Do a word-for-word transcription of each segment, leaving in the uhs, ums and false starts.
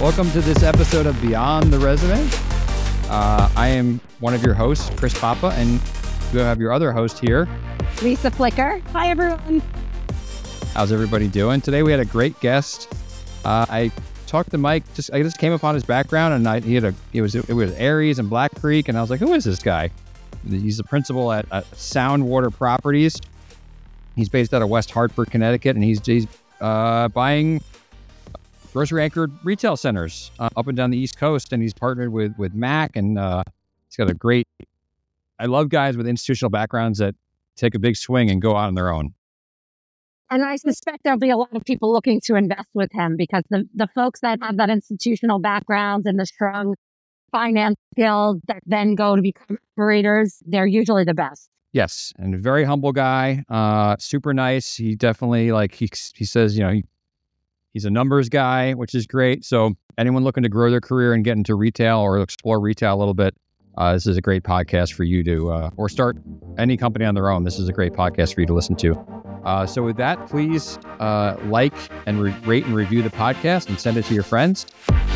Welcome to this episode of Beyond the Resume. Uh, I am one of your hosts, Chris Papa, and you have your other host here, Lisa Flicker. Hi, everyone. How's everybody doing? Today we had a great guest. Uh, I talked to Mike. Just I just came upon his background, and I, he had a it was it was Aries and Black Creek, and I was like, who is this guy? He's the principal at, at Sound Water Properties. He's based out of West Hartford, Connecticut, and he's he's uh, buying grocery anchored retail centers uh, up and down the East Coast, and he's partnered with with Mac, and uh, he's got a great. I love guys with institutional backgrounds that take a big swing and go out on their own. And I suspect there'll be a lot of people looking to invest with him because the, the folks that have that institutional background and the strong finance skills that then go to become operators, they're usually the best. Yes, and a very humble guy, uh, super nice. He definitely, like, he he says, you know, he, he's a numbers guy, which is great. So anyone looking to grow their career and get into retail or explore retail a little bit, uh, this is a great podcast for you to, uh, or start any company on their own. This is a great podcast for you to listen to. Uh, so with that, please uh, like and re- rate and review the podcast and send it to your friends.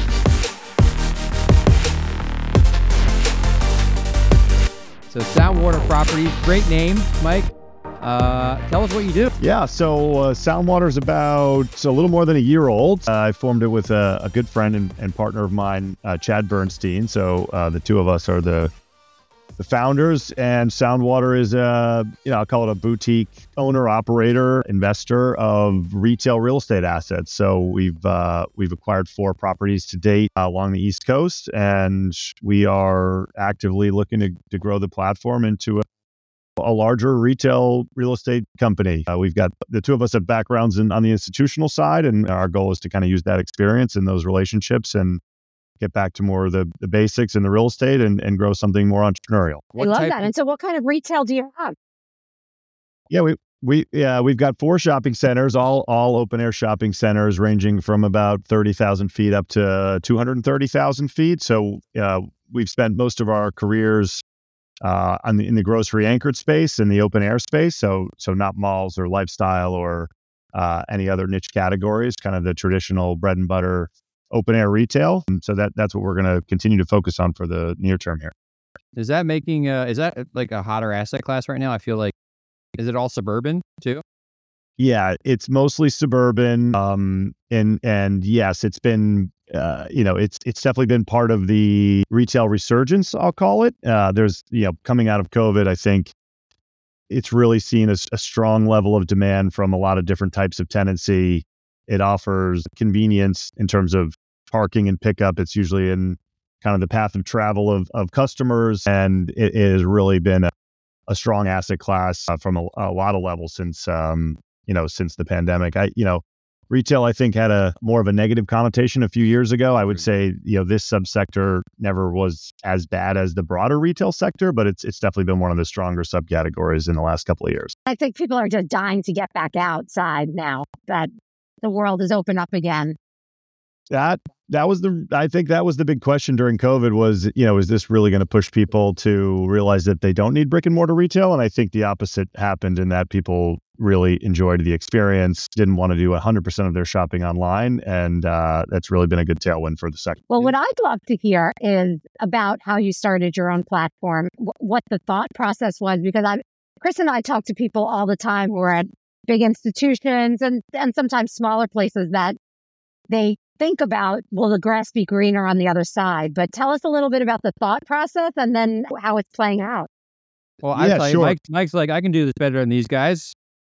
So Sound Water Properties, great name, Mike. Uh, tell us what you do. Yeah, so uh, Sound Water is about a little more than a year old. Uh, I formed it with a, a good friend and, and partner of mine, uh, Chad Bernstein. So uh, the two of us are the the founders, and Sound Water is a, you know, I'll call it a boutique owner, operator, investor of retail real estate assets. So we've uh, we've acquired four properties to date uh, along the East Coast, and we are actively looking to, to grow the platform into a a larger retail real estate company. Uh, we've got the two of us have backgrounds in, on the institutional side, and our goal is to kind of use that experience and those relationships and get back to more of the, the basics in the real estate and, and grow something more entrepreneurial. I love that. And so what kind of retail do you have? Yeah, we we yeah, we've got four shopping centers, all all open air shopping centers ranging from about thirty thousand feet up to two hundred thirty thousand feet. So uh, we've spent most of our careers uh, on the, in the grocery anchored space and the open air space. So, so not malls or lifestyle or uh, any other niche categories, kind of the traditional bread and butter open air retail. And so that that's what we're going to continue to focus on for the near term here. Is that making, uh, is that like a hotter asset class right now? I feel like, is it all suburban too? Yeah, it's mostly suburban. Um, and, and yes, it's been, uh, you know, it's, it's definitely been part of the retail resurgence, I'll call it. Uh, there's, you know, coming out of COVID, I think it's really seen a, a strong level of demand from a lot of different types of tenancy. It offers convenience in terms of parking and pickup. It's usually in kind of the path of travel of, of customers. And it, it has really been a, a strong asset class uh, from a, a lot of levels since, um, you know, since the pandemic. I, you know, retail, I think, had a more of a negative connotation a few years ago. I would say, you know, this subsector never was as bad as the broader retail sector, but it's it's definitely been one of the stronger subcategories in the last couple of years. I think people are just dying to get back outside now that the world is open up again. That that was the I think that was the big question during COVID was, you know, is this really going to push people to realize that they don't need brick and mortar retail? And I think the opposite happened in that people really enjoyed the experience, didn't want to do one hundred percent of their shopping online. And uh, that's really been a good tailwind for the sector. Well, what I'd love to hear is about how you started your own platform, wh- what the thought process was, because I, Chris and I talk to people all the time who are at big institutions and, and sometimes smaller places that they think about, will the grass be greener on the other side? But tell us a little bit about the thought process and then how it's playing out. Well, I Yeah, tell you, sure. Mike, Mike's like, I can do this better than these guys.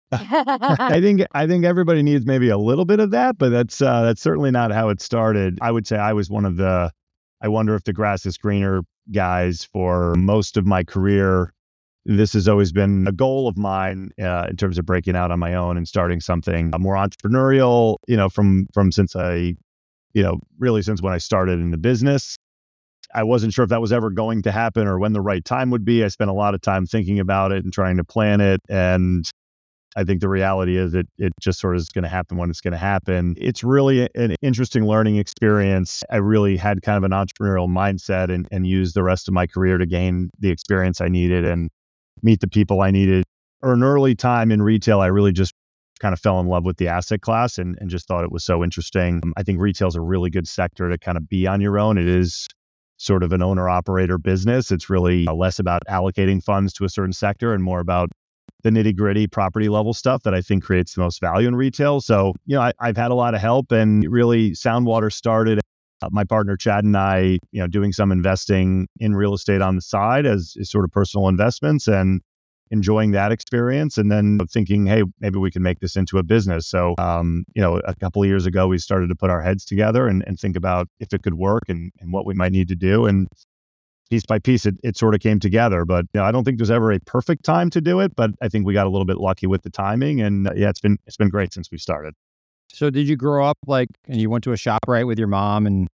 I think I think everybody needs maybe a little bit of that, but that's uh, that's certainly not how it started. I would say I was one of the, I wonder if the grass is greener guys for most of my career. This has always been a goal of mine uh, in terms of breaking out on my own and starting something more entrepreneurial. You know, from from since I, you know, really since when I started in the business. I wasn't sure if that was ever going to happen or when the right time would be. I spent a lot of time thinking about it and trying to plan it. And I think the reality is that it just sort of is going to happen when it's going to happen. It's really an interesting learning experience. I really had kind of an entrepreneurial mindset and, and used the rest of my career to gain the experience I needed and meet the people I needed. Or an early time in retail, I really just kind of fell in love with the asset class and, and just thought it was so interesting. Um, I think retail is a really good sector to kind of be on your own. It is sort of an owner operator business. It's really uh, less about allocating funds to a certain sector and more about the nitty gritty property level stuff that I think creates the most value in retail. So, you know, I, I've had a lot of help, and really Soundwater started uh, my partner Chad and I, you know, doing some investing in real estate on the side as, as sort of personal investments and enjoying that experience. And then thinking, hey, maybe we can make this into a business. So, um, you know, a couple of years ago, we started to put our heads together and, and think about if it could work and, and what we might need to do. And piece by piece, it, it sort of came together. But you know, I don't think there's ever a perfect time to do it, but I think we got a little bit lucky with the timing. And uh, yeah, it's been it's been great since we started. So did you grow up like, and you went to a ShopRite with your mom, and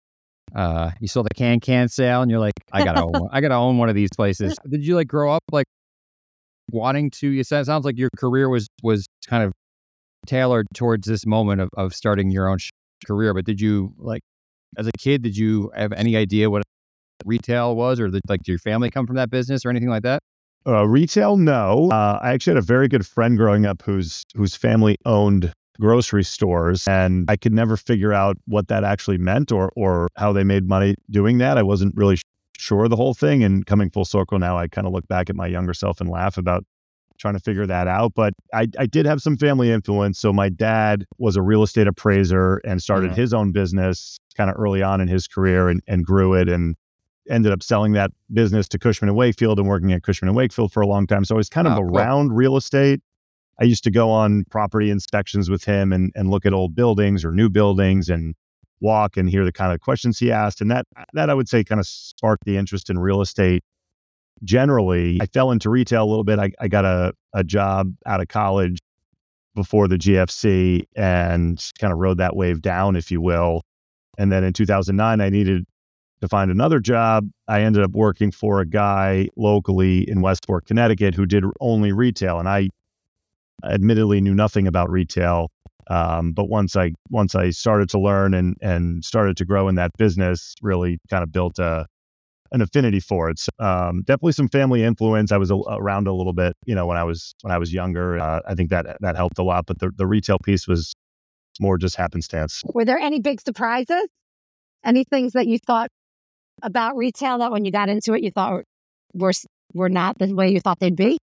uh, you saw the can can sale, and you're like, I gotta own, I gotta own one of these places. Did you like grow up like wanting to? You said it sounds like your career was was kind of tailored towards this moment of of starting your own sh- career. But did you like, as a kid, did you have any idea what retail was, or the, like, did your family come from that business or anything like that? Uh, retail, no. Uh, I actually had a very good friend growing up whose whose family owned grocery stores, and I could never figure out what that actually meant or or how they made money doing that. I wasn't really sh- sure of the whole thing. And coming full circle now, I kind of look back at my younger self and laugh about trying to figure that out. But I, I did have some family influence. So my dad was a real estate appraiser and started Mhm. his own business kind of early on in his career and, and grew it and ended up selling that business to Cushman and Wakefield and working at Cushman and Wakefield for a long time. So I was kind of Oh, cool. around real estate. I used to go on property inspections with him and, and look at old buildings or new buildings and walk and hear the kind of questions he asked. And that, that I would say kind of sparked the interest in real estate generally. I fell into retail a little bit. I, I got a, a job out of college before the G F C and kind of rode that wave down, if you will. And then in two thousand nine, I needed to find another job. I ended up working for a guy locally in Westport, Connecticut, who did only retail. And I admittedly knew nothing about retail. Um, but once I once I started to learn and and started to grow in that business, really kind of built a an affinity for it. So, um, definitely some family influence. I was a, around a little bit, you know, when I was when I was younger. Uh, I think that that helped a lot. But the the retail piece was more just happenstance. Were there any big surprises? Any things that you thought about retail that when you got into it, you thought were were not the way you thought they'd be?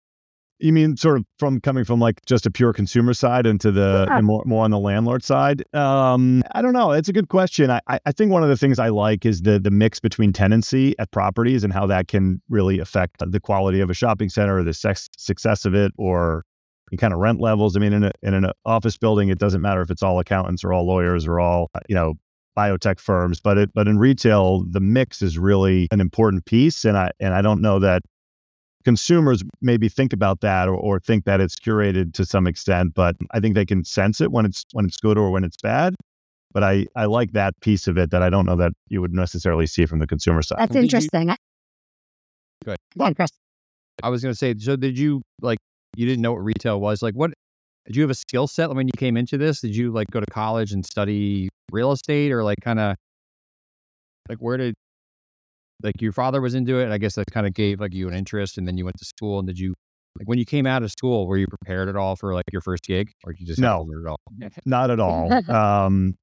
You mean sort of from coming from like just a pure consumer side into the, Yeah. the more, more on the landlord side? Um, I don't know. It's a good question. I, I I think one of the things I like is the the mix between tenancy at properties and how that can really affect the quality of a shopping center or the sex, success of it or the kind of rent levels. I mean, in, a, in an office building, it doesn't matter if it's all accountants or all lawyers or all, you know, biotech firms, but it but in retail, the mix is really an important piece. And I and I don't know that consumers maybe think about that or, or think that it's curated to some extent, but I think they can sense it when it's when it's good or when it's bad. But I, I like that piece of it that I don't know that you would necessarily see from the consumer side. That's Did you- interesting. I- Go ahead. Go ahead, Chris. I was going to say, so did you like, you didn't know what retail was? Like, what, did you have a skill set when you came into this? Did you like go to college and study real estate, or like kind of like where did, like your father was into it? And I guess that kind of gave like you an interest, and then you went to school. And did you, like when you came out of school, were you prepared at all for like your first gig, or did you just have No. to learn it all? Not at all. Um,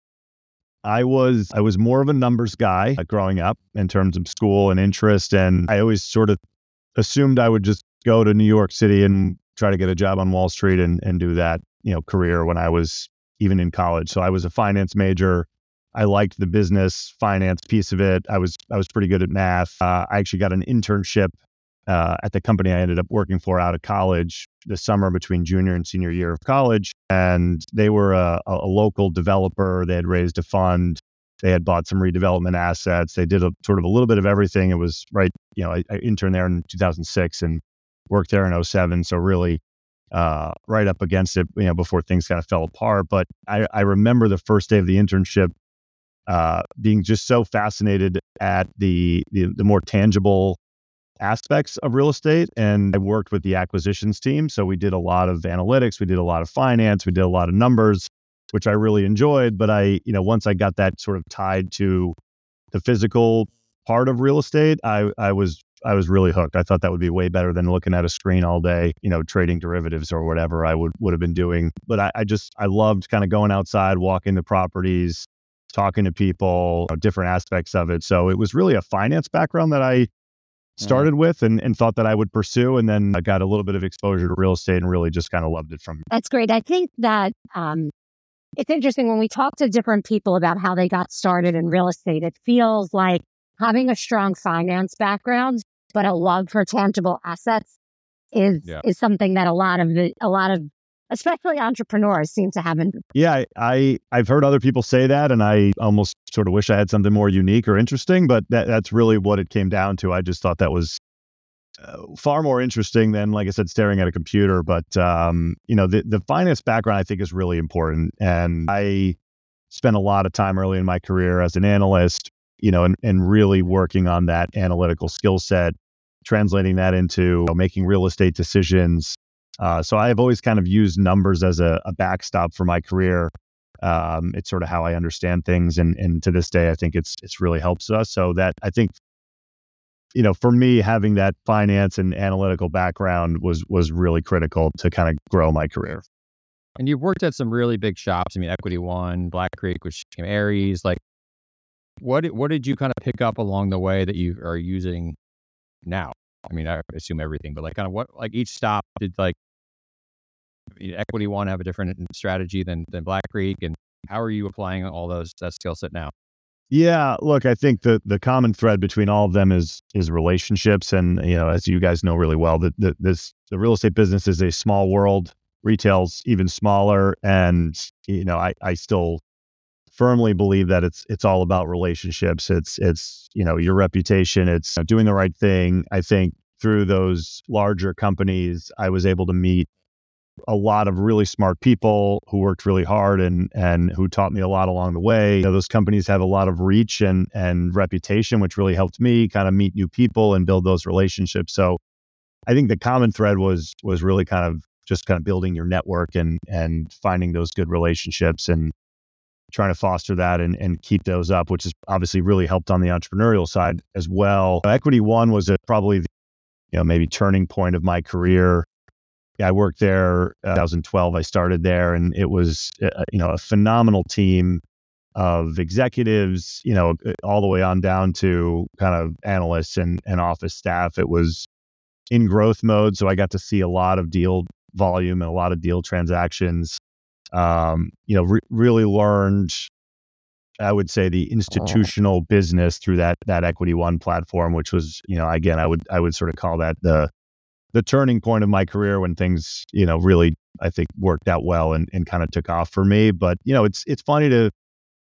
I was I was more of a numbers guy uh, growing up in terms of school and interest, and I always sort of assumed I would just go to New York City and try to get a job on Wall Street and and do that, you know, career when I was even in college. So I was a finance major. I liked the business finance piece of it. I was I was pretty good at math. Uh, I actually got an internship uh, at the company I ended up working for out of college this summer between junior and senior year of college. And they were a, a local developer. They had raised a fund. They had bought some redevelopment assets. They did a sort of a little bit of everything. It was right, you know, I, I interned there in two thousand six and worked there in oh seven. So really uh, right up against it, you know, before things kind of fell apart. But I, I remember the first day of the internship uh, being just so fascinated at the, the the more tangible aspects of real estate. And I worked with the acquisitions team. So we did a lot of analytics, we did a lot of finance, we did a lot of numbers, which I really enjoyed. But I, you know, once I got that sort of tied to the physical part of real estate, I, I was I was really hooked. I thought that would be way better than looking at a screen all day, you know, trading derivatives or whatever I would, would have been doing. But I, I just, I loved kind of going outside, walking the properties, talking to people, you know, different aspects of it. So it was really a finance background that I started mm-hmm. with and, and thought that I would pursue. And then I got a little bit of exposure to real estate and really just kind of loved it from. That's great. I think that um, it's interesting when we talk to different people about how they got started in real estate, it feels like having a strong finance background, but a love for tangible assets is yeah. is something that a lot of the, a lot of, especially entrepreneurs seem to have. In- yeah, I, I, I've heard other people say that, and I almost sort of wish I had something more unique or interesting, but that, that's really what it came down to. I just thought that was uh, far more interesting than, like I said, staring at a computer. But, um, you know, the, the finance background I think is really important. And I spent a lot of time early in my career as an analyst, you know, and, and really working on that analytical skill set, translating that into you know, making real estate decisions. Uh, so I've always kind of used numbers as a, a backstop for my career. Um, it's sort of how I understand things. And, and to this day, I think it's it's really helps us. So that I think, you know, for me, having that finance and analytical background was was really critical to kind of grow my career. And you've worked at some really big shops. I mean, Equity One, Black Creek, which became Ares, like, What what did you kind of pick up along the way that you are using now? I mean, I assume everything, but like kind of what, like each stop did like Equity One have a different strategy than than Black Creek, and how are you applying all those that skill set now? Yeah, look, I think the the common thread between all of them is is relationships, and you know, as you guys know really well, that the, this the real estate business is a small world. Retail's even smaller, and you know, I I still firmly believe that it's it's all about relationships. It's it's you know your reputation. It's doing the right thing. I think through those larger companies, I was able to meet a lot of really smart people who worked really hard and and who taught me a lot along the way. You know, those companies have a lot of reach and and reputation, which really helped me kind of meet new people and build those relationships. So I think the common thread was was really kind of just kind of building your network and and finding those good relationships and trying to foster that and, and keep those up, which has obviously really helped on the entrepreneurial side as well. Equity One was a, probably, the, you know, maybe turning point of my career. Yeah, I worked there uh, twenty twelve. I started there, and it was, uh, you know, a phenomenal team of executives, you know, all the way on down to kind of analysts and, and office staff. It was in growth mode, so I got to see a lot of deal volume and a lot of deal transactions. Um, you know, re- really learned, I would say, the institutional business through that that Equity One platform, which was, you know, again, I would I would sort of call that the the turning point of my career when things, you know, really I think worked out well and, and kind of took off for me. But you know, it's it's funny to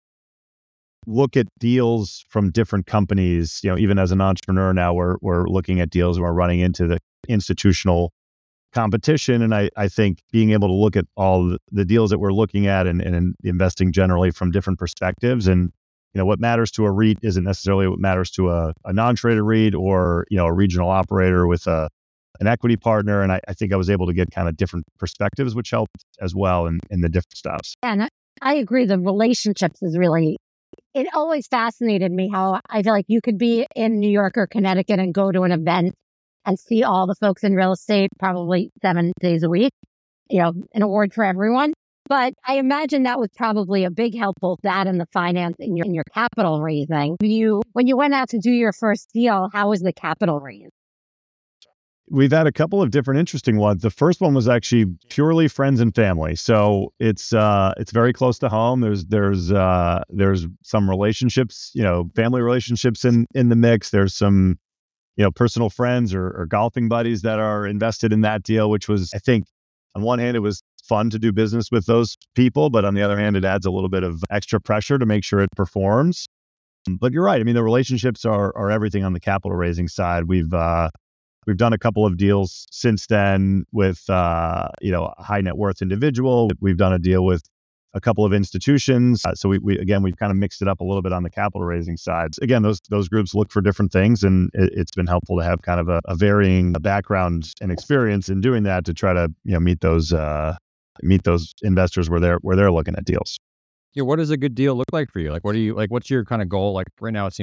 look at deals from different companies. You know, even as an entrepreneur now, we're we're looking at deals and we're running into the institutional competition. And I, I think being able to look at all the, the deals that we're looking at and, and investing generally from different perspectives. And, you know, what matters to a REIT isn't necessarily what matters to a, a non-traded REIT or, you know, a regional operator with a an equity partner. And I, I think I was able to get kind of different perspectives, which helped as well in, in the different stops. And I, I agree. The relationships is really, it always fascinated me how I feel like you could be in New York or Connecticut and go to an event and see all the folks in real estate probably seven days a week, you know, an award for everyone. But I imagine that was probably a big help, both that and the finance in your, in your capital raising. You, when you went out to do your first deal, how was the capital raise? We've had a couple of different interesting ones. The first one was actually purely friends and family. So it's uh, it's very close to home. There's there's uh, there's some relationships, you know, family relationships in, in the mix. There's some, you know, personal friends or, or golfing buddies that are invested in that deal, which was, I think, on one hand, it was fun to do business with those people, but on the other hand, it adds a little bit of extra pressure to make sure it performs. But you're right. I mean, the relationships are are everything on the capital raising side. We've uh, we've done a couple of deals since then with uh, you know, a high net worth individual. We've done a deal with a couple of institutions. Uh, so we, we, again, we've kind of mixed it up a little bit on the capital raising side. Again, those those groups look for different things, and it, it's been helpful to have kind of a, a varying background and experience in doing that to try to, you know, meet those uh, meet those investors where they're where they're looking at deals. Yeah, what does a good deal look like for you? Like, what do you like? What's your kind of goal? Like right now, it seems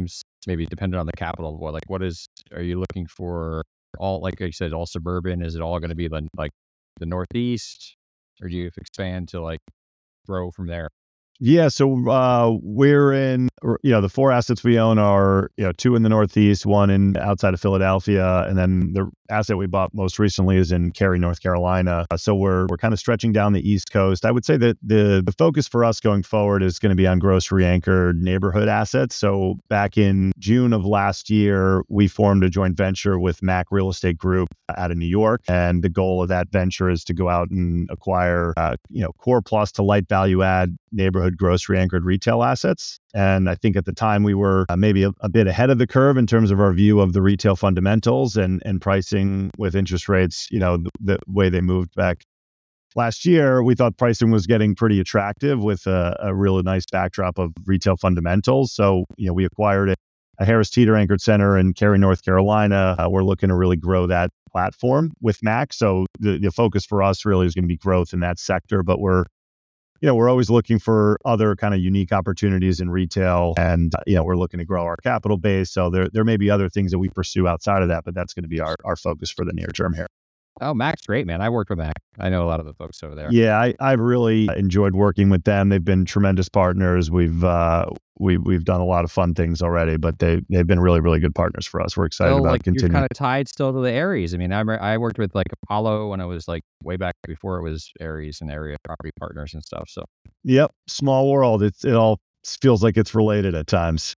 maybe dependent on the capital. What like what is are you looking for? All like you said, all suburban. Is it all going to be like like the Northeast, or do you expand to like grow from there? Yeah, so uh, we're in, or, you know, the four assets we own are, you know, two in the Northeast, one in outside of Philadelphia, and then the asset we bought most recently is in Cary, North Carolina. Uh, so we're we're kind of stretching down the East Coast. I would say that the the focus for us going forward is going to be on grocery anchored neighborhood assets. So back in June of last year, we formed a joint venture with Mac Real Estate Group out of New York, and the goal of that venture is to go out and acquire, uh, you know, core plus to light value add neighborhood grocery anchored retail assets. And I think at the time we were uh, maybe a, a bit ahead of the curve in terms of our view of the retail fundamentals and, and pricing with interest rates, you know, the, the way they moved back last year. We thought pricing was getting pretty attractive with a, a really nice backdrop of retail fundamentals. So, you know, we acquired a, a Harris Teeter anchored center in Cary, North Carolina. Uh, we're looking to really grow that platform with Mac. So the, the focus for us really is going to be growth in that sector, but we're you know, we're always looking for other kind of unique opportunities in retail, and uh, you know, we're looking to grow our capital base. So there, there may be other things that we pursue outside of that, but that's going to be our, our focus for the near term here. Oh, Mac's great, man. I worked with Mac. I know a lot of the folks over there. Yeah, I, I've really enjoyed working with them. They've been tremendous partners. We've uh, we we've done a lot of fun things already, but they they've been really really good partners for us. We're excited So, about like, continuing. you're kind of tied still to the Aries. I mean, I re- I worked with like Apollo when I was like way back before it was Aries and Area Property Partners and stuff. So, Yep, small world. It's it all feels like it's related at times.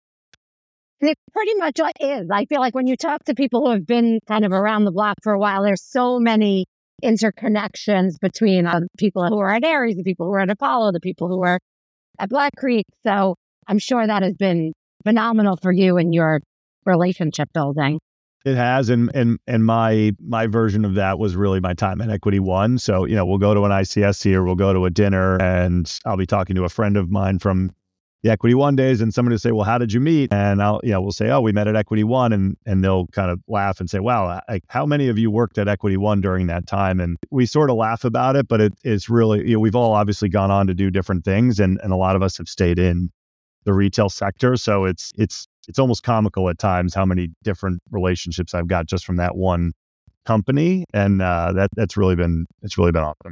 And it pretty much is. I feel like when you talk to people who have been kind of around the block for a while, there's so many interconnections between uh, people who are at Aries, the people who are at Apollo, the people who are at Black Creek. So I'm sure that has been phenomenal for you and your relationship building. It has, and and and my my version of that was really my time at Equity One. So you know, we'll go to an I C S here, we'll go to a dinner, and I'll be talking to a friend of mine from the Equity One days, and somebody will say, "Well, how did you meet?" And I'll, you know, we'll say, "Oh, we met at Equity One," and and they'll kind of laugh and say, "Wow, like how many of you worked at Equity One during that time?" And we sort of laugh about it, but it, it's really, you know, we've all obviously gone on to do different things, and and a lot of us have stayed in the retail sector, so it's it's it's almost comical at times how many different relationships I've got just from that one company, and uh, that that's really been it's really been awesome.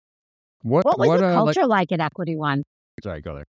what What was what the uh like? culture like at Equity One? Sorry, go there.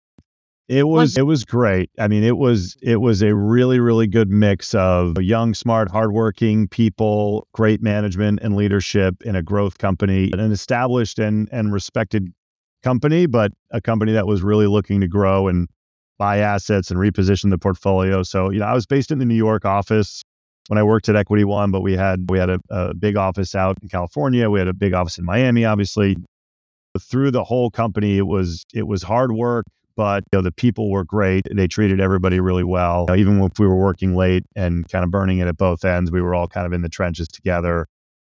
It Was was it was great. I mean, it was it was a really really good mix of young, smart, hardworking people, great management and leadership in a growth company, an established and and respected company, but a company that was really looking to grow and buy assets and reposition the portfolio. So, you know, I was based in the New York office when I worked at Equity One, but we had we had a, a big office out in California. We had a big office in Miami, obviously. Through the whole company, it was it was hard work, but you know, the people were great. They treated everybody really well. You know, even if we were working late and kind of burning it at both ends, we were all kind of in the trenches together.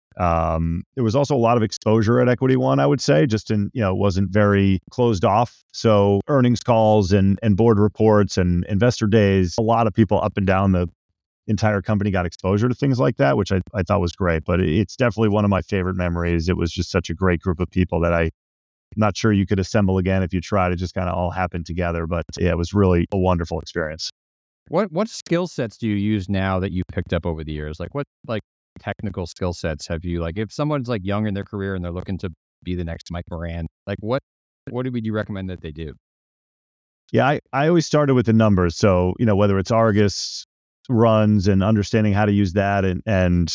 Um, there was also a lot of exposure at Equity One, I would say, just in, you know, it wasn't very closed off. So earnings calls and, and board reports and investor days, a lot of people up and down the entire company got exposure to things like that, which I, I thought was great. But it's definitely one of my favorite memories. It was just such a great group of people that I'm not sure you could assemble again if you tried. It just kind of all happened together. But yeah, it was really a wonderful experience. What what skill sets do you use now that you picked up over the years? Like what like technical skill sets have you like if someone's like young in their career and they're looking to be the next Mike Moran, like what what would you recommend that they do? Yeah, I, I always started with the numbers. So, you know, whether it's Argus runs and understanding how to use that and, and,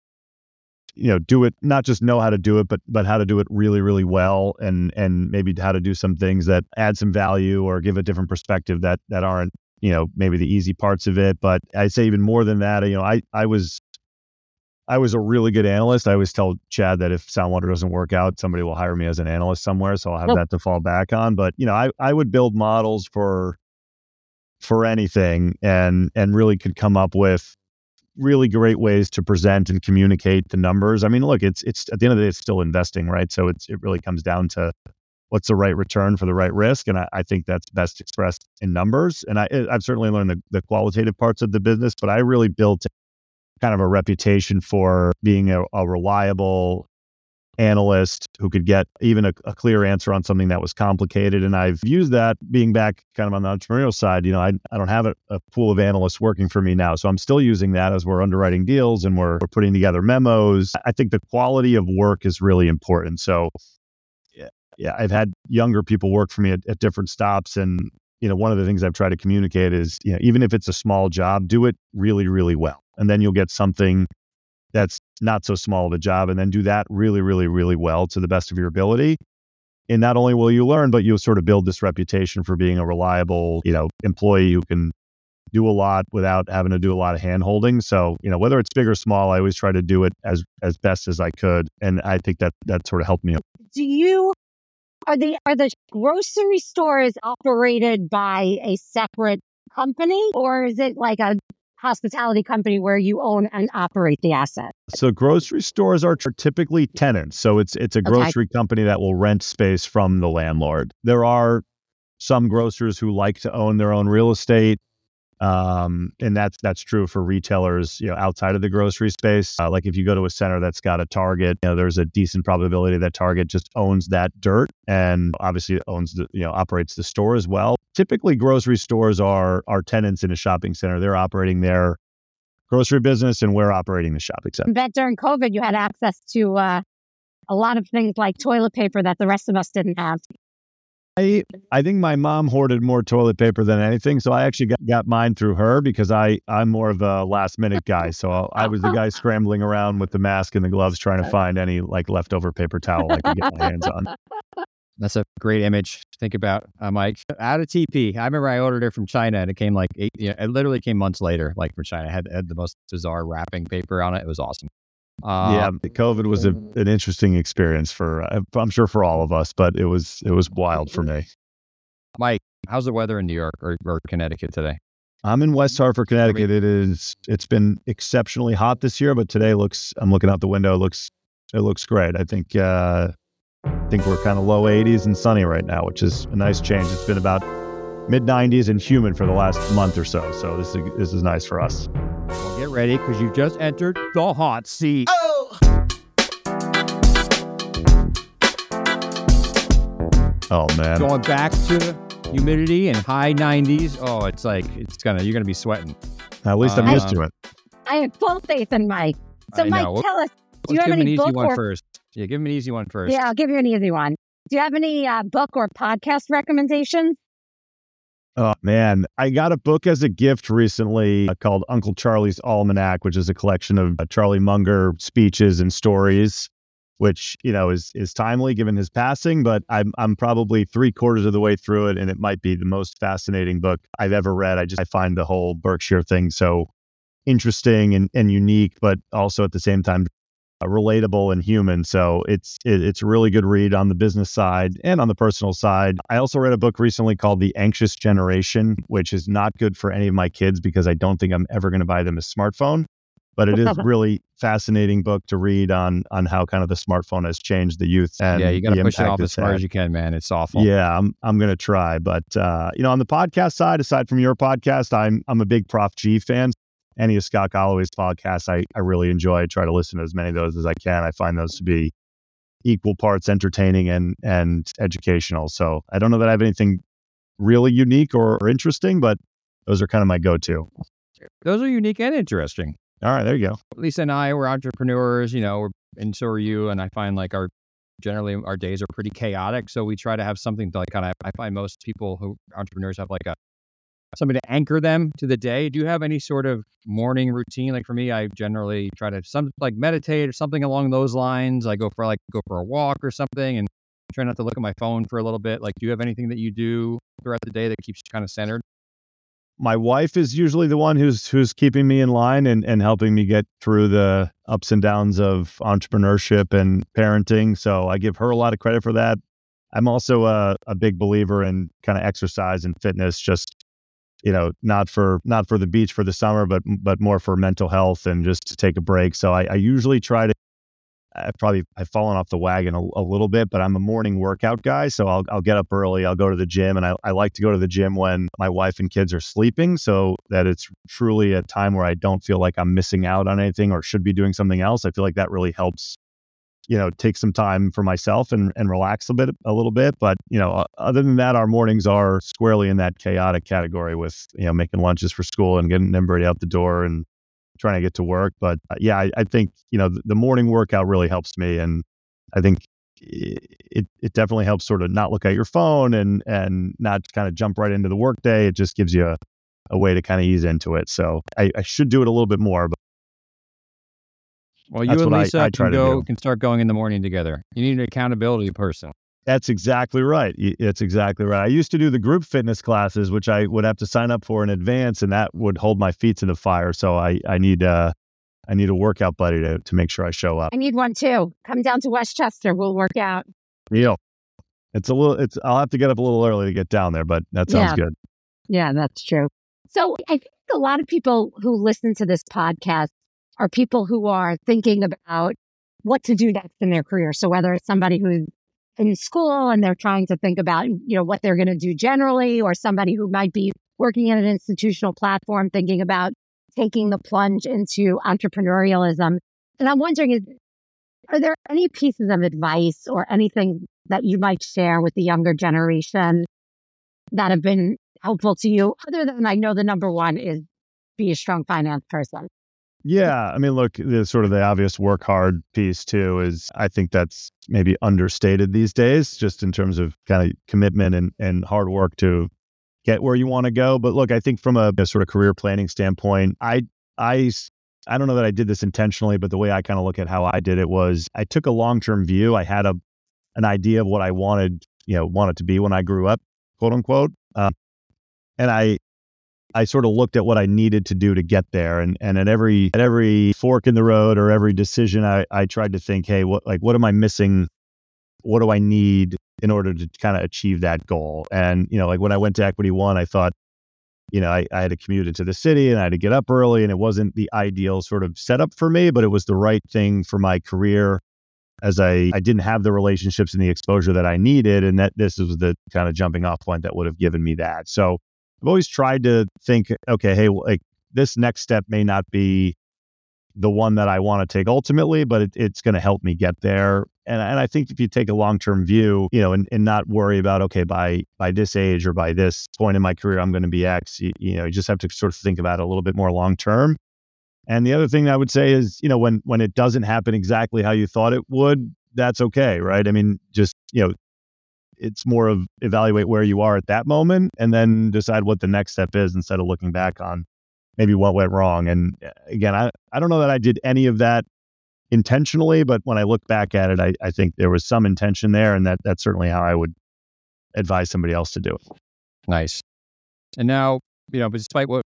you know, do it, not just know how to do it, but, but how to do it really, really well. And, and maybe how to do some things that add some value or give a different perspective that, that aren't, you know, maybe the easy parts of it. But I'd say even more than that, you know, I, I was, I was a really good analyst. I always tell Chad that if Soundwater doesn't work out, somebody will hire me as an analyst somewhere. So I'll have Oh. that to fall back on. But, you know, I, I would build models for, for anything and, and really could come up with really great ways to present and communicate the numbers. I mean, look, it's, it's at the end of the day, it's still investing, right? So it's, it really comes down to what's the right return for the right risk. And I, I think that's best expressed in numbers. And I, I've certainly learned the, the qualitative parts of the business, but I really built kind of a reputation for being a, a reliable, analyst who could get even a, a clear answer on something that was complicated. And I've used that being back kind of on the entrepreneurial side. You know, I, I don't have a, a pool of analysts working for me now. So I'm still using that as we're underwriting deals and we're, we're putting together memos. I think the quality of work is really important. So yeah, yeah, I've had younger people work for me at, at different stops. And, you know, one of the things I've tried to communicate is, you know, even if it's a small job, do it really, really well. And then you'll get something that's not so small of a job, and then do that really, really, really well to the best of your ability. And not only will you learn, but you'll sort of build this reputation for being a reliable, you know, employee who can do a lot without having to do a lot of hand holding. So, you know, whether it's big or small, I always try to do it as, as best as I could. And I think that that sort of helped me. Do you, are the, are the grocery stores operated by a separate company, or is it like a hospitality company where you own and operate the asset? So grocery stores are typically tenants. So it's it's a grocery okay. company that will rent space from the landlord. There are some grocers who like to own their own real estate. Um, and that's that's true for retailers, you know, outside of the grocery space. Uh, like if you go to a center that's got a Target, you know, there's a decent probability that Target just owns that dirt and obviously owns the, you know, operates the store as well. Typically, grocery stores are are tenants in a shopping center. They're operating their grocery business, and we're operating the shopping center. I bet during COVID, you had access to uh, a lot of things like toilet paper that the rest of us didn't have. I, I think my mom hoarded more toilet paper than anything. So I actually got, got mine through her because I, I'm more of a last minute guy. So I was the guy scrambling around with the mask and the gloves trying to find any like leftover paper towel I could get my hands on. That's a great image to think about, uh, Mike. Out of T P, I remember I ordered it from China and it came like eight, you know, it literally came months later, like from China. It had, had the most bizarre wrapping paper on it. It was awesome. Um, yeah, COVID was a, an interesting experience for, uh, I'm sure for all of us, but it was it was wild for me. Mike, how's the weather in New York or, or Connecticut today? I'm in West Hartford, Connecticut. It is. It's been exceptionally hot this year, but today looks. I'm looking out the window. It looks. It looks great. I think. Uh, I think we're kind of low eighties and sunny right now, which is a nice change. It's been about mid nineties and humid for the last month or so. So this is this is nice for us. Well, get ready because you've just entered the hot seat. Oh! Oh, man. Going back to humidity and high nineties. Oh, it's like, it's gonna, you're going to be sweating. At least I'm uh, used to it. I have full faith in Mike. So, Mike, tell us, do you have any book or... first? Yeah, give him an easy one first. Yeah, I'll give you an easy one. Do you have any uh, book or podcast recommendations? Oh, man. I got a book as a gift recently uh, called Uncle Charlie's Almanac, which is a collection of uh, Charlie Munger speeches and stories, which, you know, is is timely given his passing. But I'm I'm probably three quarters of the way through it, and it might be the most fascinating book I've ever read. I just I find the whole Berkshire thing so interesting and, and unique, but also at the same time Uh, relatable and human. So it's it, it's a really good read on the business side and on the personal side. I also read a book recently called The Anxious Generation, which is not good for any of my kids because I don't think I'm ever going to buy them a smartphone. But it is a really fascinating book to read on on how kind of the smartphone has changed the youth. And yeah, you got to push it off as far as you can, man. It's awful. Yeah, I'm I'm going to try. But, uh, you know, on the podcast side, aside from your podcast, I'm I'm a big Prof G fan. Any of Scott Galloway's podcasts, I, I really enjoy. I try to listen to as many of those as I can. I find those to be equal parts entertaining and and educational. So I don't know that I have anything really unique or, or interesting, but those are kind of my go-to. Those are unique and interesting. All right, there you go. Lisa and I, we're entrepreneurs, you know, we're, and so are you. And I find like our, generally our days are pretty chaotic. So we try to have something to like kind of, I find most people who entrepreneurs have like a, something to anchor them to the day. Do you have any sort of morning routine? Like for me, I generally try to some like meditate or something along those lines. I go for like go for a walk or something and try not to look at my phone for a little bit. Like, do you have anything that you do throughout the day that keeps you kind of centered? My wife is usually the one who's who's keeping me in line and, and helping me get through the ups and downs of entrepreneurship and parenting. So I give her a lot of credit for that. I'm also a, a big believer in kind of exercise and fitness, just you know, not for not for the beach for the summer, but but more for mental health and just to take a break. So I, I usually try to. I probably I've fallen off the wagon a, a little bit, but I'm a morning workout guy. So I'll I'll get up early. I'll go to the gym, and I, I like to go to the gym when my wife and kids are sleeping, so that it's truly a time where I don't feel like I'm missing out on anything or should be doing something else. I feel like that really helps you know, take some time for myself and, and relax a bit, a little bit. But, you know, other than that, our mornings are squarely in that chaotic category with, you know, making lunches for school and getting everybody out the door and trying to get to work. But uh, yeah, I, I think, you know, the, the morning workout really helps me. And I think it, it definitely helps sort of not look at your phone and, and not kind of jump right into the workday. It just gives you a, a way to kind of ease into it. So I, I should do it a little bit more, but well, you and Lisa I, I try can to go do. can start going in the morning together. You need an accountability person. That's exactly right. It's exactly right. I used to do the group fitness classes, which I would have to sign up for in advance, and that would hold my feet to the fire. So I, I need uh I need a workout buddy to to make sure I show up. I need one too. Come down to Westchester. We'll work out. Yeah, it's a little. It's I'll have to get up a little early to get down there, but that sounds Yeah. good. Yeah, that's true. So I think a lot of people who listen to this podcast are people who are thinking about what to do next in their career. So whether it's somebody who's in school and they're trying to think about, you know, what they're going to do generally, or somebody who might be working in an institutional platform thinking about taking the plunge into entrepreneurialism. And I'm wondering, is, are there any pieces of advice or anything that you might share with the younger generation that have been helpful to you, other than I know the number one is be a strong finance person? Yeah, I mean, look, the sort of the obvious work hard piece too is I think that's maybe understated these days, just in terms of kind of commitment and, and hard work to get where you want to go. But look, I think from a, a sort of career planning standpoint, I I I don't know that I did this intentionally, but the way I kind of look at how I did it was I took a long term view. I had a an idea of what I wanted, you know, wanted to be when I grew up, quote unquote, um, and I. I sort of looked at what I needed to do to get there. And, and at every, at every fork in the road or every decision, I, I tried to think, hey, what, like, what am I missing? What do I need in order to kind of achieve that goal? And, you know, like when I went to Equity One, I thought, you know, I, I had to commute into the city and I had to get up early, and it wasn't the ideal sort of setup for me, but it was the right thing for my career, as I, I didn't have the relationships and the exposure that I needed. And that this was the kind of jumping off point that would have given me that. So I've always tried to think, okay, hey, like this next step may not be the one that I want to take ultimately, but it, it's going to help me get there. And, and I think if you take a long-term view, you know, and, and not worry about, okay, by by this age or by this point in my career, I'm going to be X, you, you know, you just have to sort of think about it a little bit more long-term. And the other thing I would say is, you know, when when it doesn't happen exactly how you thought it would, that's okay, right? I mean, just, you know, it's more of evaluate where you are at that moment and then decide what the next step is instead of looking back on maybe what went wrong. And again, I, I don't know that I did any of that intentionally, but when I look back at it, I, I think there was some intention there, and that that's certainly how I would advise somebody else to do it. Nice. And now, you know, despite what,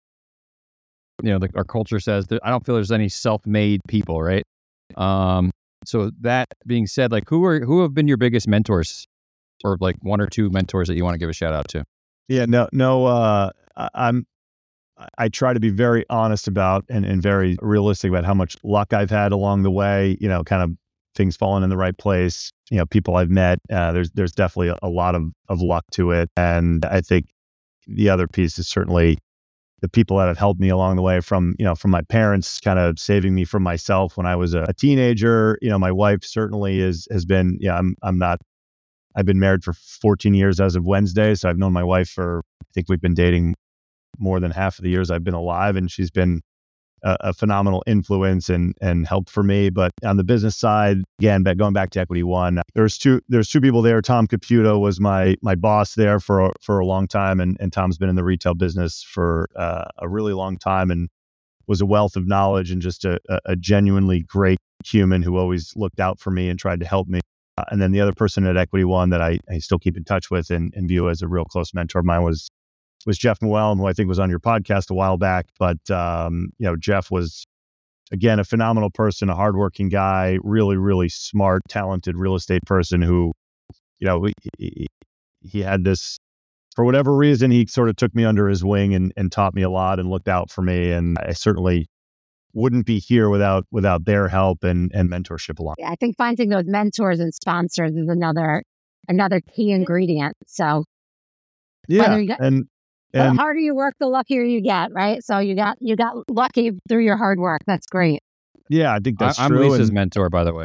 you know, the, our culture says, that I don't feel there's any self-made people, right? Um, so that being said, like who are, who have been your biggest mentors, or like one or two mentors that you want to give a shout out to? Yeah, no, no, uh, I, I'm, I try to be very honest about and, and very realistic about how much luck I've had along the way, you know, kind of things falling in the right place, you know, people I've met. Uh, there's, there's definitely a, a lot of, of luck to it. And I think the other piece is certainly the people that have helped me along the way, from, you know, from my parents kind of saving me from myself when I was a, a teenager. You know, my wife certainly is, has been, yeah, I'm, I'm not, I've been married for fourteen years as of Wednesday. So I've known my wife for, I think we've been dating more than half of the years I've been alive, and she's been a, a phenomenal influence and and help for me. But on the business side, again, back, going back to Equity One, there's two there's two people there. Tom Caputo was my my boss there for for a long time, and and Tom's been in the retail business for uh, a really long time, and was a wealth of knowledge and just a, a genuinely great human who always looked out for me and tried to help me. Uh, and then the other person at Equity One that I, I still keep in touch with and, and view as a real close mentor of mine was was Jeff Mooallem, who I think was on your podcast a while back. But, um, you know, Jeff was, again, a phenomenal person, a hardworking guy, really, really smart, talented real estate person who, you know, he, he had this, for whatever reason, he sort of took me under his wing and, and taught me a lot and looked out for me. And I certainly wouldn't be here without without their help and, and mentorship along. Yeah, I think finding those mentors and sponsors is another another key ingredient. So yeah, you got, and the and harder you work, the luckier you get, right? So you got you got lucky through your hard work. That's great. yeah, I think that's I, I'm true. Lisa's and, mentor, by the way.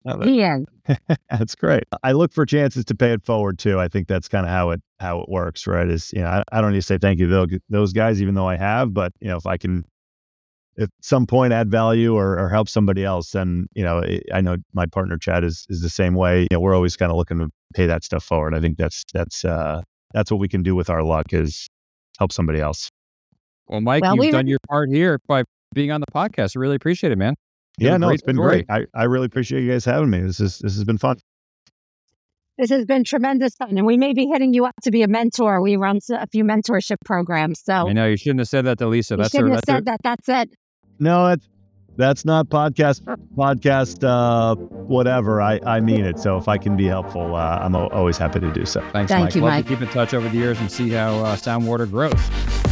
He is. That's great. I look for chances to pay it forward too. I think that's kind of how it how it works, right? Is you know, I, I don't need to say thank you to those, those guys, even though I have, but you know, if I can, at some point, add value or, or help somebody else, then you know, it, I know my partner Chad is is the same way. You know, we're always kind of looking to pay that stuff forward. I think that's that's uh, that's what we can do with our luck is help somebody else. Well, Mike, Well, you've we done were- your part here by being on the podcast. I really appreciate it, man. You Yeah, have a no, great it's been story. great. I, I really appreciate you guys having me. This is this has been fun. This has been tremendous fun, and we may be hitting you up to be a mentor. We run s- a few mentorship programs, so I know you shouldn't have said that to Lisa. you That's shouldn't her. have That's her. said that. That's it. No, that's that's not podcast podcast uh, whatever. I I mean it. So if I can be helpful, uh, I'm o- always happy to do so. Thanks, Thank Mike. you, Love Mike. to keep in touch over the years and see how uh, Soundwater grows.